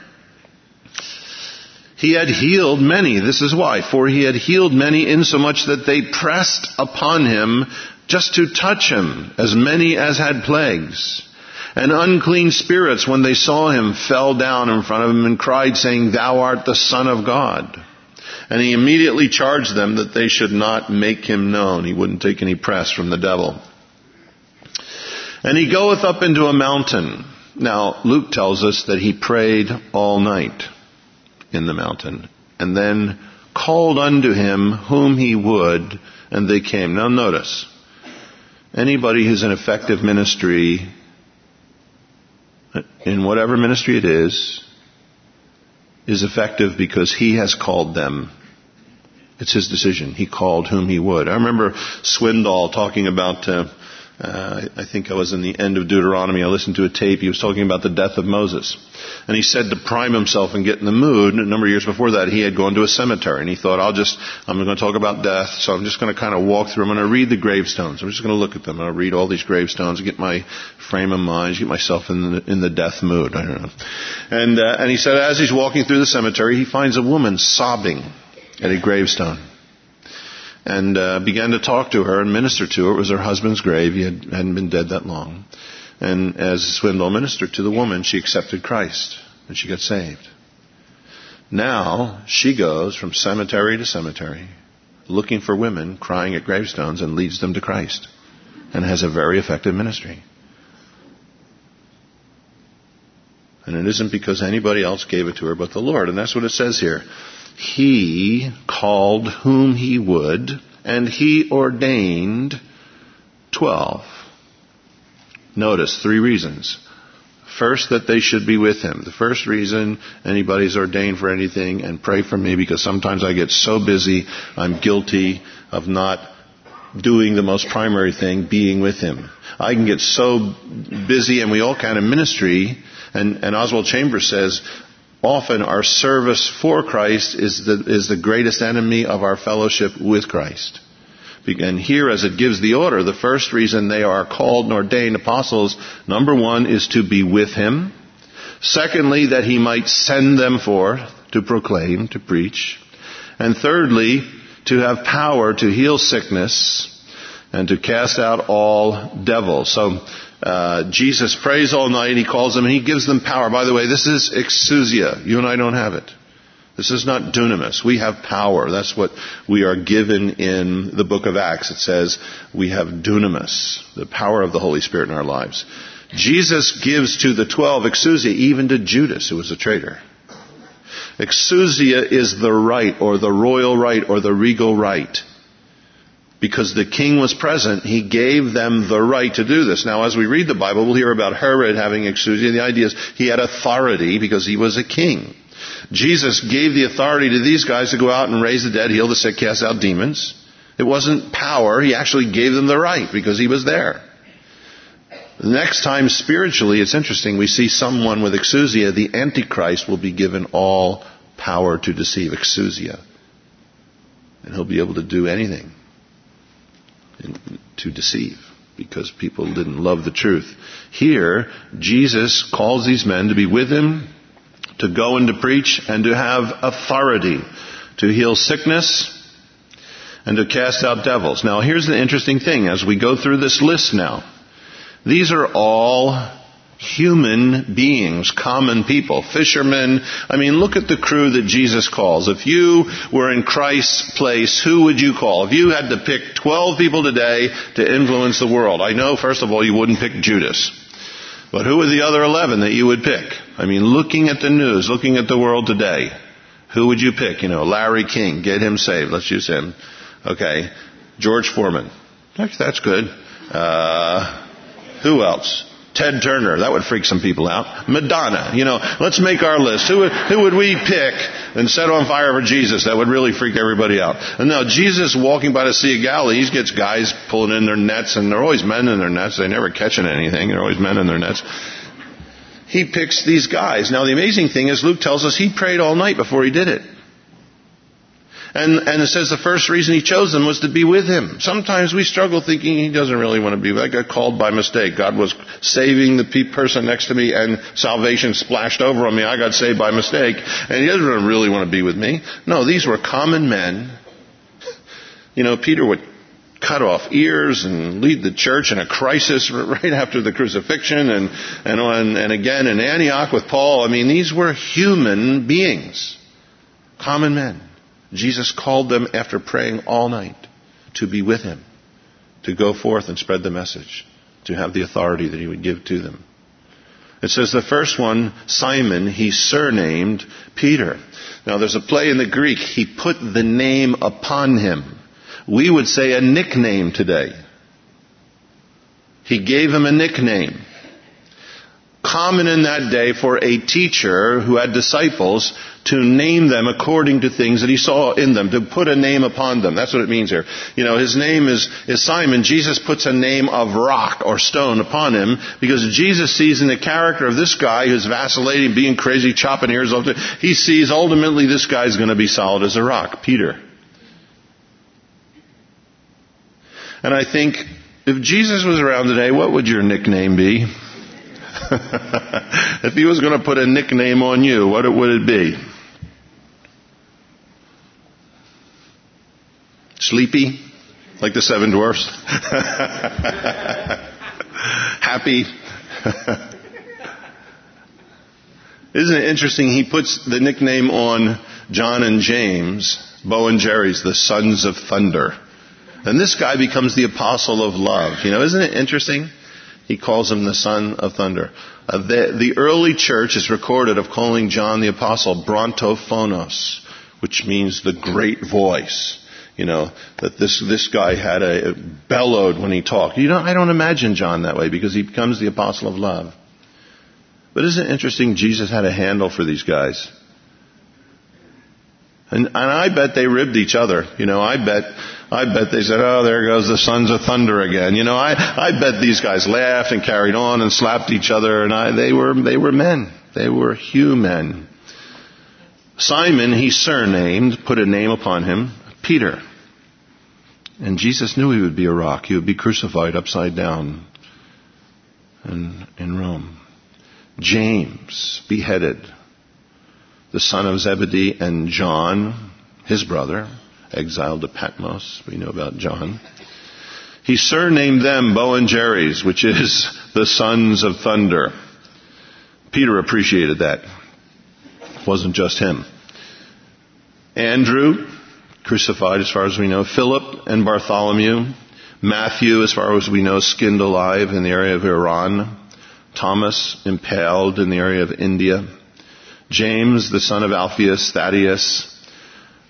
He had healed many. This is why. For he had healed many insomuch that they pressed upon him just to touch him, as many as had plagues. And unclean spirits, when they saw him, fell down in front of him and cried, saying, Thou art the Son of God. And he immediately charged them that they should not make him known. He wouldn't take any press from the devil. And he goeth up into a mountain. Now, Luke tells us that he prayed all night in the mountain, and then called unto him whom he would, and they came. Now notice, anybody who's in effective ministry, in whatever ministry it is effective because he has called them. It's his decision. He called whom he would. I remember Swindoll talking about, I think I was in the end of Deuteronomy. I listened to a tape. He was talking about the death of Moses. And he said to prime himself and get in the mood, a number of years before that, he had gone to a cemetery. And he thought, I'm going to talk about death, so I'm just going to kind of walk through. I'm going to read the gravestones. I'm just going to look at them. I'll read all these gravestones, get my frame of mind, get myself in the death mood. I don't know. And he said, as he's walking through the cemetery, he finds a woman sobbing at a gravestone. And began to talk to her and minister to her. It was her husband's grave. He hadn't been dead that long. And as Swindoll ministered to the woman, she accepted Christ. And she got saved. Now, she goes from cemetery to cemetery, looking for women, crying at gravestones, and leads them to Christ. And has a very effective ministry. And it isn't because anybody else gave it to her but the Lord. And that's what it says here. He called whom he would, and he ordained 12. Notice 3 reasons. First, that they should be with him. The first reason anybody's ordained for anything, and pray for me because sometimes I get so busy, I'm guilty of not doing the most primary thing, being with him. I can get so busy, and we all kind of ministry, and Oswald Chambers says, often our service for Christ is the greatest enemy of our fellowship with Christ. And here, as it gives the order, the first reason they are called and ordained apostles, number 1, is to be with him. Secondly, that he might send them forth to proclaim, to preach. And thirdly, to have power to heal sickness and to cast out all devils. So Jesus prays all night, he calls them, and he gives them power. By the way, this is exousia. You and I don't have it. This is not dunamis. We have power. That's what we are given in the book of Acts. It says we have dunamis, the power of the Holy Spirit in our lives. Jesus gives to the 12 exousia, even to Judas, who was a traitor. Exousia is the right, or the royal right, or the regal right. because the king was present, he gave them the right to do this. Now, as we read the Bible, we'll hear about Herod having exousia. The idea is he had authority because he was a king. Jesus gave the authority to these guys to go out and raise the dead, heal the sick, cast out demons. It wasn't power. He actually gave them the right because he was there. The next time spiritually, it's interesting, we see someone with exousia, the Antichrist will be given all power to deceive, exousia. And he'll be able to do anything to deceive because people didn't love the truth. Here, Jesus calls these men to be with him, to go and to preach, and to have authority to heal sickness and to cast out devils. Now, here's the interesting thing as we go through this list now. These are all human beings, common people, fishermen. I mean, look at the crew that Jesus calls. If you were in Christ's place, who would you call? If you had to pick 12 people today to influence the world, I know, first of all, you wouldn't pick Judas. But who are the other 11 that you would pick? I mean, looking at the news, looking at the world today, who would you pick? Larry King, get him saved. Let's use him. Okay. George Foreman. That's good. Who else? Ted Turner. That would freak some people out. Madonna. Let's make our list. Who would we pick and set on fire for Jesus? That would really freak everybody out. And now Jesus walking by the Sea of Galilee, he gets guys pulling in their nets, and they're always men in their nets. They're never catching anything. They're always men in their nets. He picks these guys. Now the amazing thing is Luke tells us he prayed all night before he did it. And it says the first reason he chose them was to be with him. Sometimes we struggle thinking he doesn't really want to be with. I got called by mistake. God was saving the person next to me and salvation splashed over on me. I got saved by mistake. And he doesn't really want to be with me. No, these were common men. Peter would cut off ears and lead the church in a crisis right after the crucifixion and again in Antioch with Paul. I mean, these were human beings. Common men. Jesus called them after praying all night to be with him, to go forth and spread the message, to have the authority that he would give to them. It says the first one, Simon, he surnamed Peter. Now there's a play in the Greek, he put the name upon him. We would say a nickname today. He gave him a nickname. Common in that day for a teacher who had disciples to name them according to things that he saw in them, to put a name upon them. That's what it means here. His name is Simon. Jesus puts a name of rock or stone upon him because Jesus sees in the character of this guy who's vacillating, being crazy, chopping ears off. He sees ultimately this guy's going to be solid as a rock, Peter. And I think if Jesus was around today, what would your nickname be? If he was going to put a nickname on you, what would it be? Sleepy? Like the Seven Dwarfs? Happy? Isn't it interesting? He puts the nickname on John and James, Bo and Jerry's, the sons of thunder. And this guy becomes the apostle of love. Isn't it interesting? He calls him the son of thunder. The early church is recorded of calling John the apostle brontophonos, which means the great voice. That this guy had bellowed when he talked. I don't imagine John that way because he becomes the apostle of love. But isn't it interesting? Jesus had a handle for these guys. And I bet they ribbed each other. I bet they said, oh, there goes the sons of thunder again. I bet these guys laughed and carried on and slapped each other. And they were men. They were human. Simon, he surnamed, put a name upon him, Peter. And Jesus knew he would be a rock. He would be crucified upside down in Rome. James, beheaded. The son of Zebedee, and John, his brother, exiled to Patmos. We know about John. He surnamed them Bo and Jerry's, which is the sons of thunder. Peter appreciated that. It wasn't just him. Andrew, crucified as far as we know. Philip and Bartholomew. Matthew, as far as we know, skinned alive in the area of Iran. Thomas, impaled in the area of India. James, the son of Alphaeus, Thaddeus,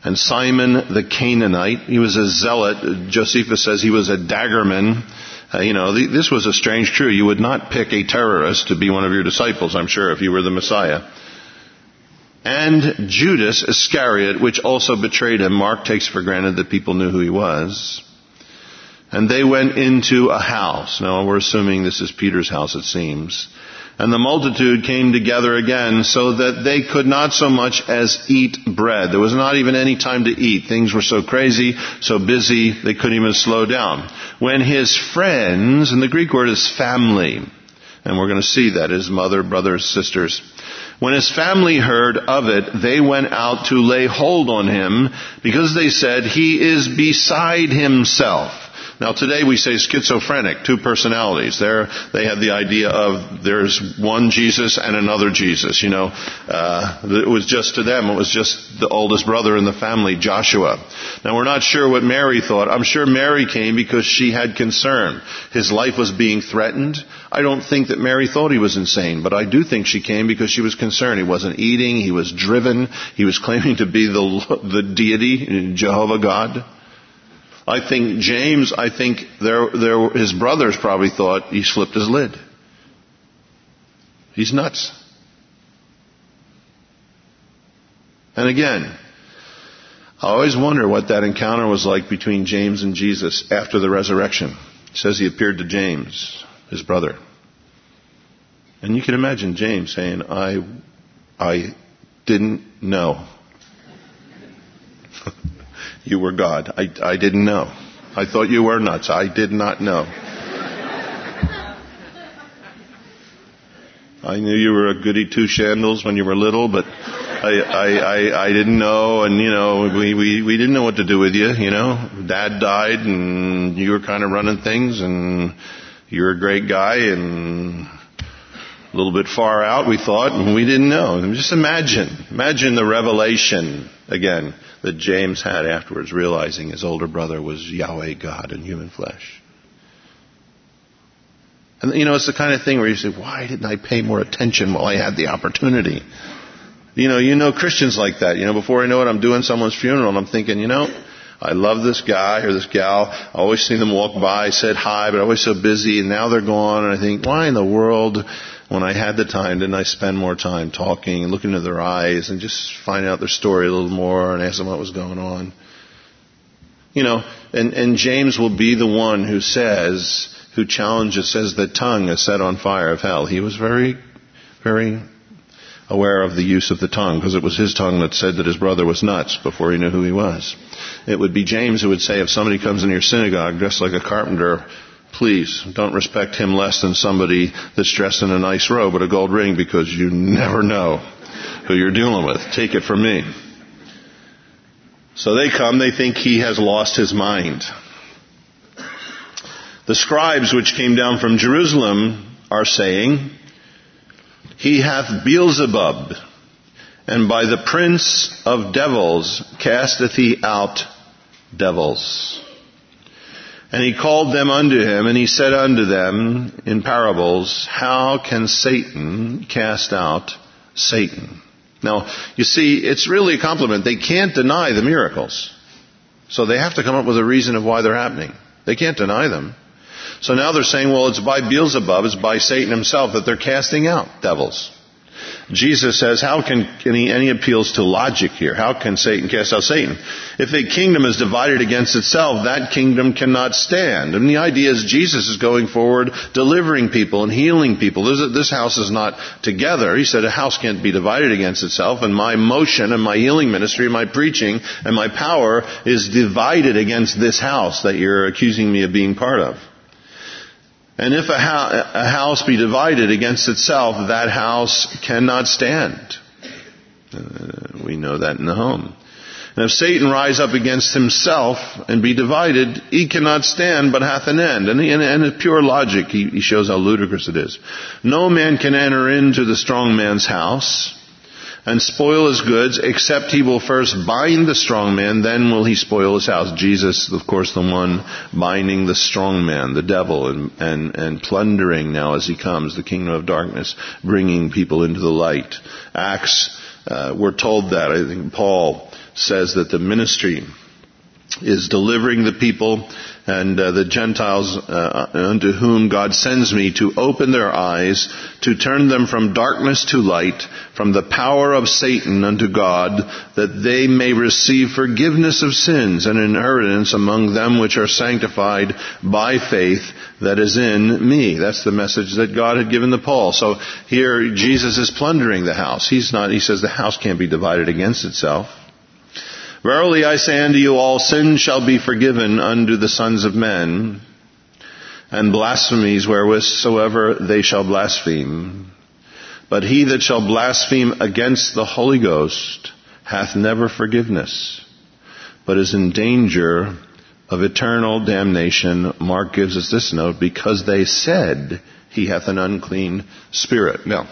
and Simon the Canaanite. He was a zealot. Josephus says he was a daggerman. This was a strange crew. You would not pick a terrorist to be one of your disciples, I'm sure, if you were the Messiah. And Judas Iscariot, which also betrayed him. Mark takes for granted that people knew who he was. And they went into a house. Now, we're assuming this is Peter's house, it seems. And the multitude came together again so that they could not so much as eat bread. There was not even any time to eat. Things were so crazy, so busy, they couldn't even slow down. When his friends, and the Greek word is family, and we're going to see that, his mother, brothers, sisters. When his family heard of it, they went out to lay hold on him because they said, he is beside himself. Now today we say schizophrenic, two personalities. There they have the idea of there's one Jesus and another Jesus. It was just to them, it was just the oldest brother in the family, Joshua. Now we're not sure what Mary thought. I'm sure Mary came because she had concern. His life was being threatened. I don't think that Mary thought he was insane, but I do think she came because she was concerned. He wasn't eating, he was driven, he was claiming to be the deity, Jehovah God. I think James, his brothers probably thought he slipped his lid. He's nuts. And again, I always wonder what that encounter was like between James and Jesus after the resurrection. It says he appeared to James, his brother. And you can imagine James saying, I didn't know. You were God. I didn't know. I thought you were nuts. I did not know. I knew you were a goody two shandles when you were little, but I didn't know, and we didn't know what to do with you. Dad died, and you were kind of running things, and you're a great guy, and a little bit far out, we thought, and we didn't know. And just imagine the revelation again that James had afterwards, realizing his older brother was Yahweh God in human flesh. And it's the kind of thing where you say, why didn't I pay more attention while I had the opportunity? Christians like that. Before I know it, I'm doing someone's funeral and I'm thinking, I love this guy or this gal. I always see them walk by, said hi, but I'm always so busy, and now they're gone. And I think, why in the world, when I had the time, didn't I spend more time talking and looking into their eyes and just find out their story a little more and ask them what was going on? And James will be the one who challenges, says the tongue is set on fire of hell. He was very, very aware of the use of the tongue, because it was his tongue that said that his brother was nuts before he knew who he was. It would be James who would say, if somebody comes into your synagogue dressed like a carpenter, please don't respect him less than somebody that's dressed in a nice robe with a gold ring, because you never know who you're dealing with. Take it from me. So they come, they think he has lost his mind. The scribes which came down from Jerusalem are saying, he hath Beelzebub, and by the prince of devils casteth he out devils. And he called them unto him, and he said unto them in parables, how can Satan cast out Satan? Now, you see, it's really a compliment. They can't deny the miracles. So they have to come up with a reason of why they're happening. They can't deny them. So now they're saying, well, it's by Beelzebub, it's by Satan himself that they're casting out devils. Jesus says, how can, and he appeals to logic here. How can Satan cast out Satan? If a kingdom is divided against itself, that kingdom cannot stand. And the idea is Jesus is going forward, delivering people and healing people. This house is not together. He said a house can't be divided against itself, and my motion and my healing ministry, my preaching and my power is divided against this house that you're accusing me of being part of. And if a house be divided against itself, that house cannot stand. We know that in the home. And if Satan rise up against himself and be divided, he cannot stand, but hath an end. And in pure logic, he shows how ludicrous it is. No man can enter into the strong man's house and spoil his goods, except he will first bind the strong man, then will he spoil his house. Jesus, of course, the one binding the strong man, the devil, and plundering now as he comes, the kingdom of darkness, bringing people into the light. Acts, we're told that. I think Paul says that the ministry is delivering the people and the Gentiles unto whom God sends me to open their eyes, to turn them from darkness to light, from the power of Satan unto God, that they may receive forgiveness of sins and inheritance among them which are sanctified by faith that is in me. That's the message that God had given to Paul. So here Jesus is plundering the house. He says the house can't be divided against itself. Verily I say unto you, all sin shall be forgiven unto the sons of men, and blasphemies wherewithsoever they shall blaspheme. But he that shall blaspheme against the Holy Ghost hath never forgiveness, but is in danger of eternal damnation. Mark gives us this note, because they said he hath an unclean spirit. Now,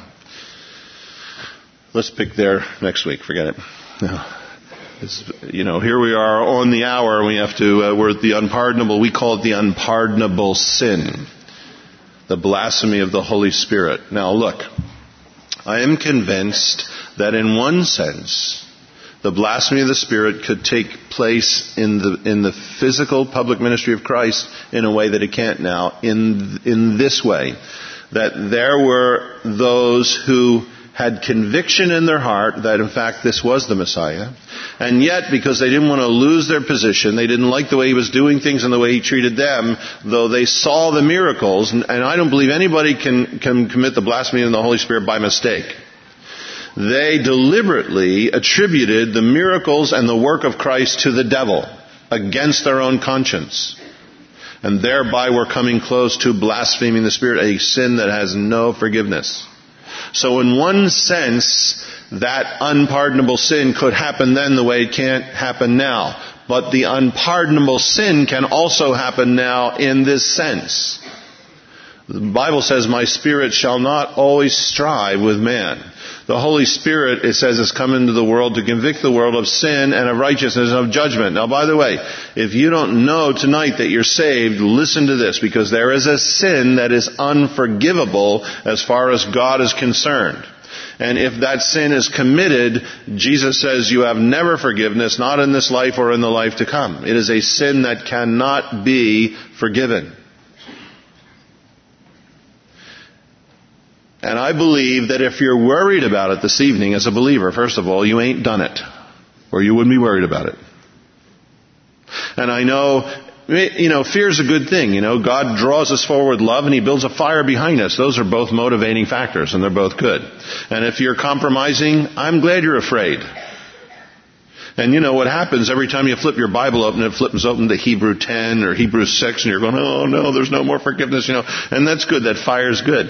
let's pick there next week. Forget it. No. Here we are on the hour, and we're at the unpardonable, we call it the unpardonable sin. The blasphemy of the Holy Spirit. Now look, I am convinced that in one sense, the blasphemy of the Spirit could take place in the physical public ministry of Christ in a way that it can't now, in this way. That there were those who had conviction in their heart that in fact this was the Messiah. And yet, because they didn't want to lose their position, they didn't like the way he was doing things and the way he treated them, though they saw the miracles, and I don't believe anybody can commit the blasphemy of the Holy Spirit by mistake. They deliberately attributed the miracles and the work of Christ to the devil against their own conscience. And thereby were coming close to blaspheming the Spirit, a sin that has no forgiveness. So in one sense, that unpardonable sin could happen then the way it can't happen now. But the unpardonable sin can also happen now in this sense. The Bible says, my spirit shall not always strive with man. The Holy Spirit, it says, has come into the world to convict the world of sin and of righteousness and of judgment. Now, by the way, if you don't know tonight that you're saved, listen to this, because there is a sin that is unforgivable as far as God is concerned. And if that sin is committed, Jesus says you have never forgiveness, not in this life or in the life to come. It is a sin that cannot be forgiven. And I believe that if you're worried about it this evening as a believer, first of all, you ain't done it, or you wouldn't be worried about it. And I know, fear is a good thing. God draws us forward with love, and He builds a fire behind us. Those are both motivating factors, and they're both good. And if you're compromising, I'm glad you're afraid. And what happens every time you flip your Bible open, it flips open to Hebrew 10 or Hebrew 6, and you're going, oh no, there's no more forgiveness, And that's good. That fire's good.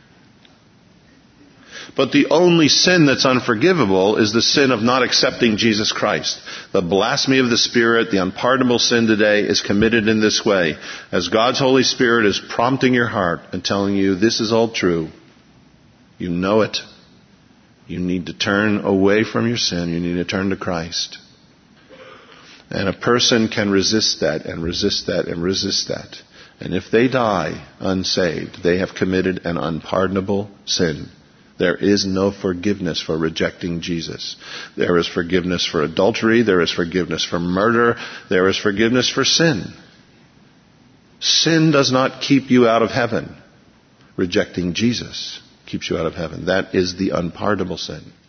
But the only sin that's unforgivable is the sin of not accepting Jesus Christ. The blasphemy of the Spirit, the unpardonable sin today, is committed in this way. As God's Holy Spirit is prompting your heart and telling you this is all true, you know it. You need to turn away from your sin. You need to turn to Christ. And a person can resist that and resist that and resist that. And if they die unsaved, they have committed an unpardonable sin. There is no forgiveness for rejecting Jesus. There is forgiveness for adultery. There is forgiveness for murder. There is forgiveness for sin. Sin does not keep you out of heaven. Rejecting Jesus keeps you out of heaven. That is the unpardonable sin.